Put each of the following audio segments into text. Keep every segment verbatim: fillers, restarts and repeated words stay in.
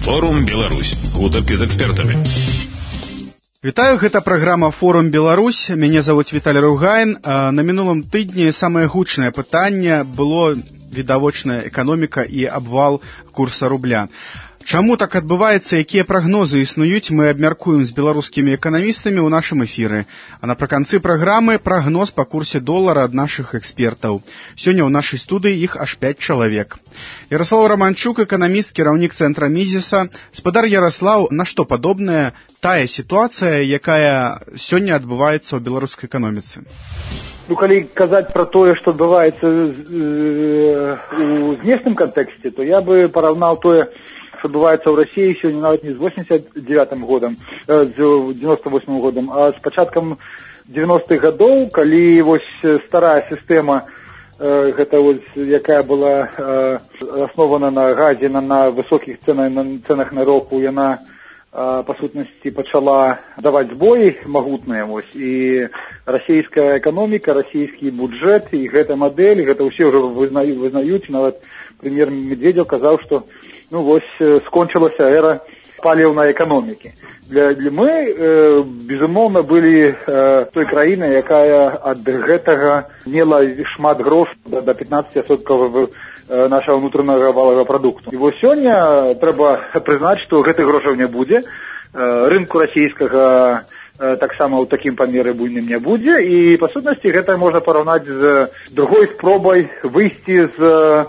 Форум Беларусь. Гутарки з экспертамі. Вітаю, гэта праграма «Форум Беларусь». Мяне завуць Віталій Ругайн. На мінулым тыдні самае гучнае пытанне было відавочная эканоміка і абвал курса рубля. Чаму так адбываецца, якія прагнозы існуюць, мы абмяркуем з беларускімі эканамістамі ў нашым эфіры. А напрыканцы праграмы прагноз па курсе долара ад нашых экспертаў. Сёння ў нашай студыі іх аж пяць чалавек. Ярослаў Романчук, эканаміст, кіраўнік цэнтра Мізіса. Спадар Ярослаў, на што падобная тая сітуацыя, якая сёння адбываецца ў беларускай эканоміцы? Ну, калі казаць пра тое, што адбываецца у знешнім кантэксце, то я бы параўнаў тое, што адбываецца ў Расіі сёння нават не з восемьдесят девятым годам, з девяносто восьмым годам, а з пачаткам девяностых гадоў, калі вось старая сістэма, гэта вось якая была аснована на газе, на, на высокіх ценах, на ценах на ропу, яна па сутнасці пачала даваць збоі магутныя, вось, і расійская эканоміка, расійскі бюджэт, і гэта мадэль, гэта ўсе ўжо вызнаюць, вызнаюць, нават прэм'ер Медведзеў казаў, што ну вось скончылася эра паліўнай эканомікі. Для, для мы, э, безумоўна, былі э, той краінай, якая ад гэтага мела шмат грошай, да, да пятнадцать адсоткаў нашага ўнутранага валавага прадукту. І вось сёння трэба прызнаць, што гэтых грошаў не будзе. Э, рынку расійскага э, таксама ў такім памеры буйным не будзе. І, па сутнасці, гэта можна параўнаць з другой спробай выйсці з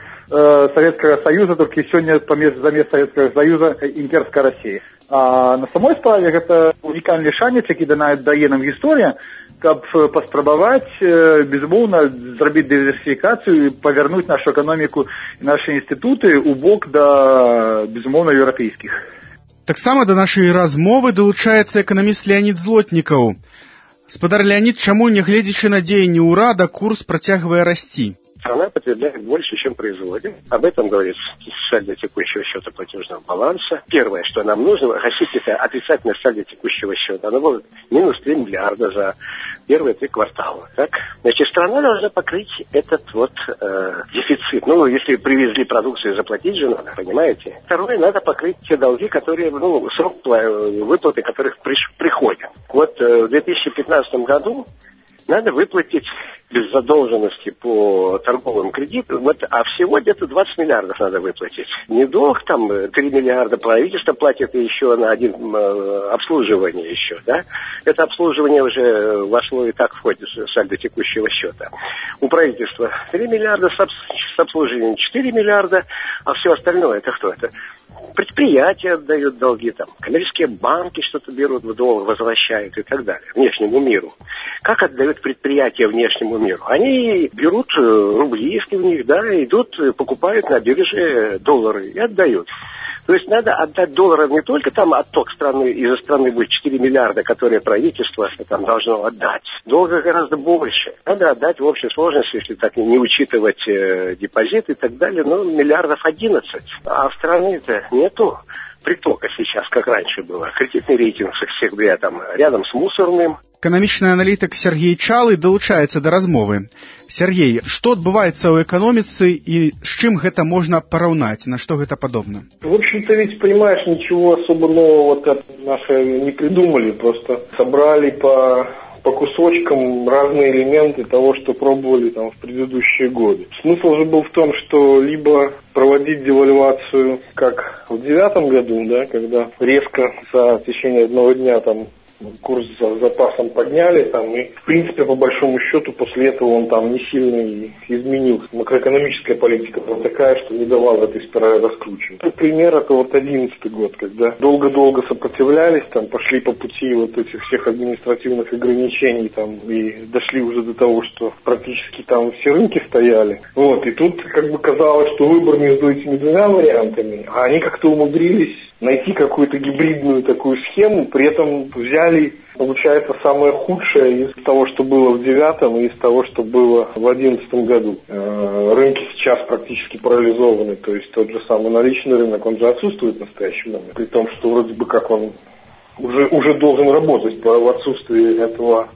Советского Союза, только сёння замест Советского Союза імперская Россия. А на самой справе гэта унікальны шанец, які дае нам гісторыя, каб паспрабаваць, безумоўна, зрабіць дыверсіфікацыю і павярнуць нашу эканоміку і нашы інстытуты ў бок да, безумоўна, еўрапейскіх. Таксама да нашай размовы далучаецца эканаміст Леонид Злотнікаў. Спадар Леонид, чаму, нягледзячы на дзеянні ўрада, курс працягвае расці? Страна потребляет больше, чем производит. Об этом говорит сальдо текущего счета платежного баланса. Первое, что нам нужно, гасить это отрицательное сальдо текущего счета. Оно было минус три миллиарда за первые три квартала. Так? Значит, страна должна покрыть этот вот э, дефицит. Ну, если привезли продукцию, заплатить же надо, понимаете? Второе, надо покрыть те долги, которые, ну, срок выплаты которых приш, приходят. Вот э, в две тысячи пятнадцатом году надо выплатить без задолженности по торговым кредитам, вот, а всего где-то двадцать миллиардов надо выплатить. Не долг, там три миллиарда правительство платит и еще на один э, обслуживание еще, да? Это обслуживание уже вошло и так в ходе сальдо текущего счета. У правительства три миллиарда, с обслуживанием четыре миллиарда, а все остальное это кто? Это предприятия отдают долги, там, коммерческие банки что-то берут в долг, возвращают и так далее, внешнему миру. Как отдают предприятия внешнему миру? Они берут рубли, если у них, да, идут, покупают на бирже доллары и отдают. То есть надо отдать доллары не только там отток страны, из-за страны будет четыре миллиарда, которые правительство там должно отдать. Долга гораздо больше. Надо отдать в общей сложности, если так не учитывать э, депозиты и так далее, ну, миллиардов одиннадцать. А в стране-то нету притока сейчас, как раньше было. Кредитный рейтинг всегда там рядом с мусорным. Эканамічны аналітык Сергей Чалы далучаецца да размовы. Сергей, што адбываецца ў эканоміцы и с чым гэта можно параўнаць, на что гэта подобно? В общем-то, ведь, понимаешь, ничего особо нового вот наши не придумали, просто собрали по, по кусочкам разные элементы того, что пробовали там в предыдущие годы. Смысл же был в том, что либо проводить девальвацию, как в девятом году, да, когда резко за течение одного дня там курс за запасом подняли, там, и, в принципе, по большому счету, после этого он там не сильно изменился. Макроэкономическая политика была такая, что не давала этой спирали раскручивать. Пример, это вот одиннадцатый год, когда долго-долго сопротивлялись, там, пошли по пути вот этих всех административных ограничений, там, и дошли уже до того, что практически там все рынки стояли. Вот, и тут, как бы, казалось, что выбор между этими двумя вариантами, а они как-то умудрились найти какую-то гибридную такую схему, при этом взяли, получается, самое худшее из того, что было в девятом, и из того, что было в одиннадцатом году. Рынки сейчас практически парализованы, то есть тот же самый наличный рынок, он же отсутствует в настоящий момент, при том, что вроде бы как он уже, уже должен работать в отсутствии этого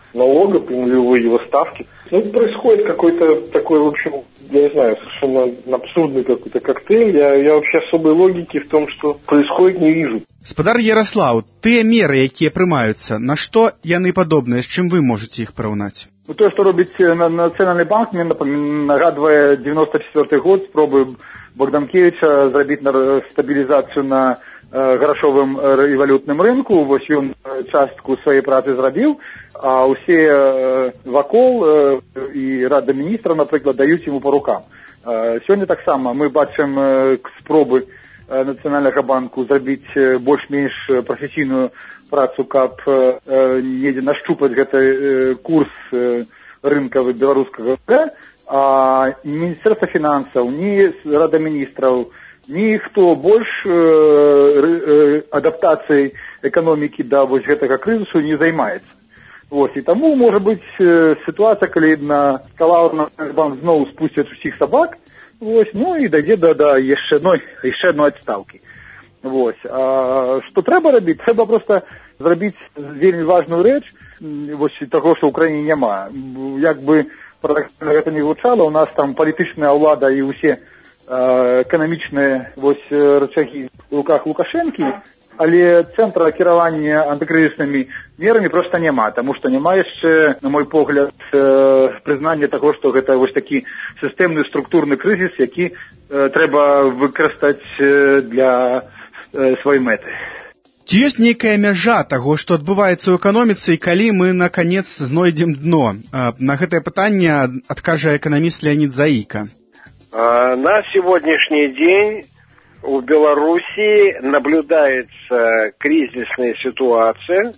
налога при нулевой его ставке. Ну, происходит какой-то такой, в общем, я не знаю, совершенно абсурдный какой-то коктейль. Я, я вообще особой логики в том, что происходит, не вижу. Спадар Ярослаў, тыя меры, якія прымаюцца, на што яны падобныя, з чым вы можаце іх параўнаць? Ну, то, что робит Национальный банк, мне нагадывая девяносто четвёртый год, спробы Богданкевича зрабіць на стабілізацыю на э, грашовым і валютным рынку. Вось ён частку сваёй працы зрабіў, а ўсе э, вакол э, і Рада міністраў, напрыклад, даюць яму по рукам. Э, сёння таксама мы бачым э, спробы э, Нацыянальнага банку зрабіць э, больш-менш прафесійную працу, каб э, недзе нашчупаць гэты э, курс э, рынкавы беларускага рубля, а Міністэрства фінансаў, ні Рада міністраў, ніхто больш э, э, адаптацыяй эканомікі да вось гэтага крызісу не займаецца. Вось, і таму можа быць э, сітуацыя, калі на калаўрна банк зноў спусцяць усіх сабак, вось, ну і дайдзе да, да яшчэ адной яшчэ адной адстаўкі. Вось. А што трэба рабіць? Трэба проста зрабіць вельмі важную рэч, вось таго, што ў краіне няма. Як бы парадаксальна гэта не гучала, у нас там палітычная ўлада і ўсе э, эканамічныя вось рычагі ў руках Лукашэнкі, але цэнтра кіравання антыкрызіснымі мерамі проста няма, таму што няма яшчэ, на мой погляд, э, прызнання таго, што гэта вось такі сістэмны структурны крызіс, які э, трэба выкарыстаць э, для э, сваёй мэты. Ці ёсць нейкая мяжа таго, што адбываецца ў эканоміцы, і калі мы, наканец, знойдзем дно? На гэтае пытанне адкажа эканаміст Леонид Заика. На сегодняшний день у Белоруссии наблюдается кризисная ситуация,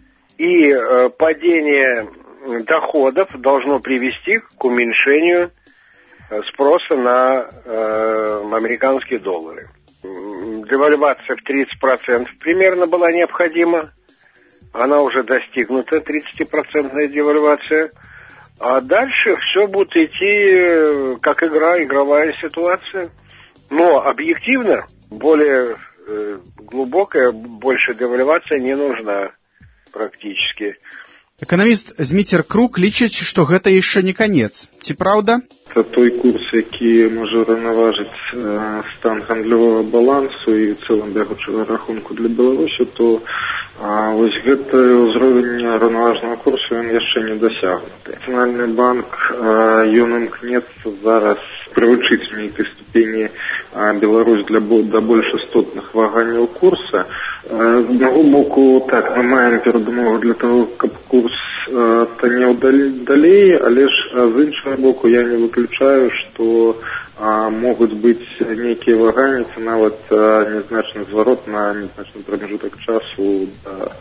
и падение доходов должно привести к уменьшению спроса на американские доллары. Девальвация в тридцать процентов примерно была необходима. Она уже достигнута, тридцатипроцентная девальвация. А дальше все будет идти как игра, игровая ситуация. Но объективно более э, глубокая, больше девальвация не нужна практически. Эканаміст Зміцер Крук лічыць, што гэта яшчэ не канец. Ці праўда? Это той курс, які можа раўнаважыць э, стан гандлёвага балансу і ў цэлым бягучага рахунку для Беларусі, то а, вось гэты ўзровень раўнаважнага курсу ён яшчэ не дасягнуты. Нацыянальны банк а, ён імкнецца зараз прывучыць в нейкай ступені а, Беларусь для да больш істотных ваганняў курса. З одного боку, так, мы маем перадумову для того, каб курс э, таняў далей, але ж з іншага боку я не выключаю, што э, могуць быць нейкія ваганні, нават э, нязначны зварот на нязначны прамежутак часу да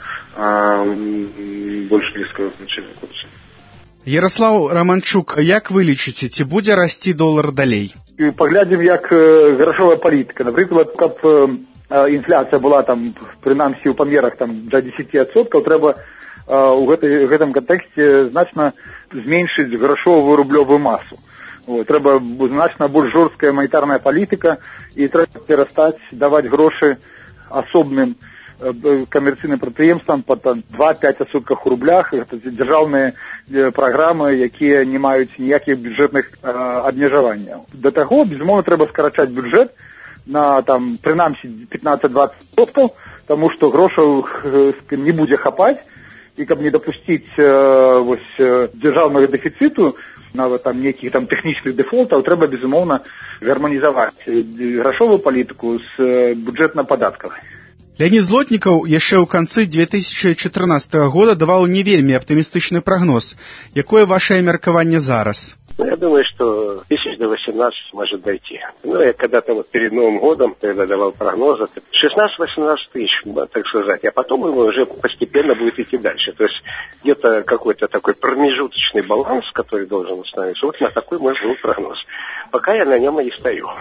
э, больш нізкага значэння курса. Ярослаў Романчук, як вы лічыце, ці будзе расці долар далей? Паглядзім, як э, грашовая палітыка. Напрыклад, каб э, інфляцыя была там прынамсі ў памерах там да дзесяці адсоткаў, трэба у гэтай гэтым кантэксце значна зменшыць грашовую рублёвую масу. Вот, трэба значна больш жорсткая манетарная палітыка, і трэба перастаць даваць грошы асобным камерцыйным прадпрыемствам па два-пяць адсотках у рублях. Гэта дзяржаўныя праграмы, якія не маюць ніякіх бюджэтных абмежаванняў. Да таго, безумоўна, трэба скарачаць бюджэт на там прынамсі пятнадцать-двадцать адсоткаў, таму што грошаў не будзе хапаць, і каб не дапусціць э, вось э, дзяржаўнага дэфіцыту, нават там нейкіх там тэхнічных дэфолтаў, трэба безумоўна гарманізаваць грашовую палітыку з э, бюджэтна-падаткавай. Леонид Злотнікаў яшчэ ў канцы две тысячи четырнадцатого года даваў не вельмі аптымістычны прагноз. Якое вашее меркаванне зараз? Я думаю, что две тысячи восемнадцать может дойти. Ну, я когда-то вот перед Новым годом, когда давал прогнозы, шестнадцать-восемнадцать тысяч, так сказать, а потом его уже постепенно будет идти дальше. То есть где-то какой-то такой промежуточный баланс, который должен установиться. Вот на такой мой был прогноз. Пока я на нем и стою.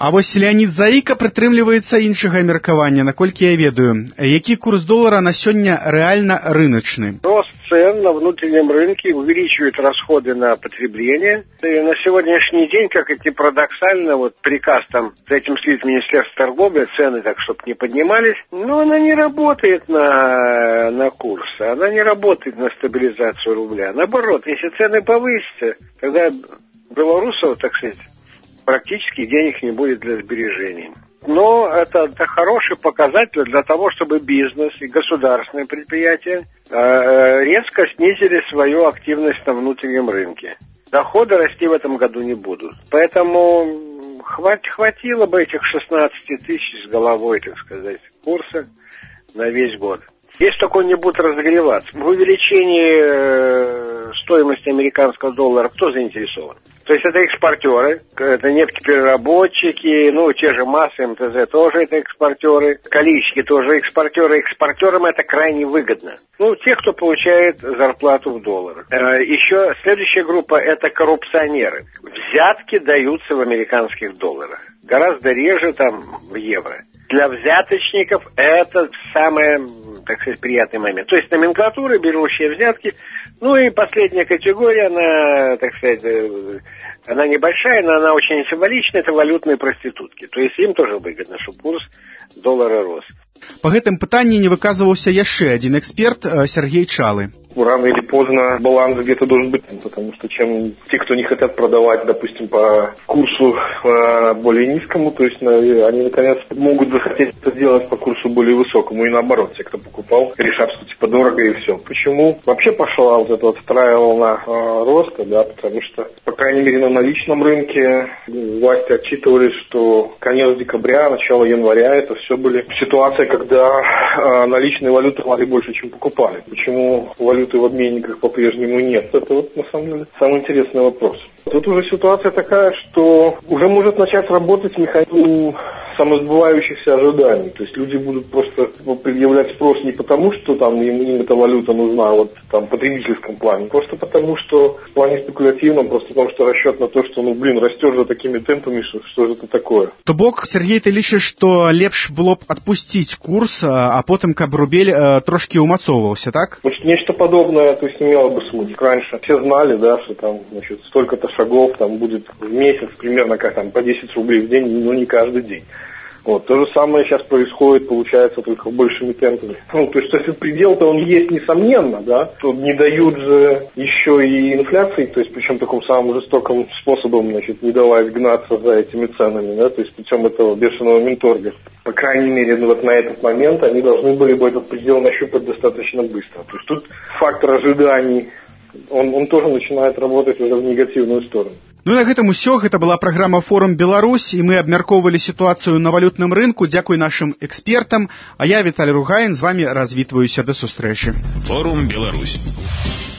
А вось Леонид Заіка прытрымліваецца іншага меркавання, наколькі я ведаю. Які курс долара на сёння рэальна рыначны? Рост цен на внутреннем рынке увеличивает расходы на потребление. И на сегодняшний день, как это парадоксально, вот приказ там за этим следит Министерство торговли, цены так, чтобы не поднимались, но она не работает на, на курс, она не работает на стабилизацию рубля. Наоборот, если цены повысятся, тогда белорусов, так сказать, практически денег не будет для сбережений. Но это, это хороший показатель для того, чтобы бизнес и государственные предприятия э, резко снизили свою активность на внутреннем рынке. Доходы расти в этом году не будут. Поэтому хват, хватило бы этих шестнадцати тысяч с головой, так сказать, курса на весь год. Если такой не будет разогреваться, в увеличении стоимости американского доллара кто заинтересован? То есть это экспортеры, это нефтепереработчики, ну, те же массы, эм тэ зэ тоже это экспортеры, колички тоже экспортеры. Экспортерам это крайне выгодно. Ну, те, кто получает зарплату в долларах. Еще следующая группа – это коррупционеры. Взятки даются в американских долларах. Гораздо реже там в евро. Для взяточников это самый, так сказать, приятный момент. То есть номенклатуры, берущие взятки. Ну и последняя категория, она, так сказать, она небольшая, но она очень символичная, это валютные проститутки. То есть им тоже выгодно, чтобы курс доллара рос. Па гэтым пытанні не выказываўся яшчэ один эксперт, Сергей Чалы. Рано или поздно баланс где-то должен быть, потому что чем те, кто не хотят продавать, допустим, по курсу э, более низкому, то есть э, они наконец могут захотеть это делать по курсу более высокому, и наоборот, те, кто покупал, решат, что типа дорого и все. Почему вообще пошла вот эта вот вторая волна э, роста, да, потому что, по крайней мере, на наличном рынке власти отчитывались, что конец декабря, начало января, это все были ситуации, когда э, наличные валюты могли больше, чем покупали. Почему валюты в обменниках по-прежнему нет? Это вот, на самом деле, самый интересный вопрос. Тут уже ситуация такая, что уже может начать работать механизм самосбывающихся ожиданий. То есть люди будут просто предъявлять спрос не потому, что там им, им эта валюта нужна, вот там в потребительском плане, просто потому, что в плане спекулятивном, просто потому, что расчет на то, что, ну, блин, растет же такими темпами, что, что же это такое. То бок, Сергей, ты лічыш, што лепш было б отпустить курс, а потом каб рубель э, трошки умацоўваўся, так? Вот нечто подобное, то есть, имело бы смысл. Раньше все знали, да, что там, значит, столько-то шагов там будет в месяц, примерно как там по десять рублей в день, но не каждый день. Вот, то же самое сейчас происходит, получается, только большими темпами. Ну, то есть, этот предел-то он есть, несомненно, да, тут не дают же еще и инфляции, то есть, причем таким самым жестоким способом, значит, не давать гнаться за этими ценами, да, то есть, путем этого бешеного минторга. По крайней мере, ну, вот на этот момент они должны были бы этот предел нащупать достаточно быстро. То есть, тут фактор ожиданий, он, он тоже начинает работать уже в негативную сторону. Ну і на гэтым усё. Гэта была праграма «Форум Беларусь», і мы абмяркоўвалі сітуацыю на валютным рынку. Дзякуй нашым экспертам. А я, Віталій Ругаін, з вамі развітваюся. Да сустрэчы. «Форум Беларусь».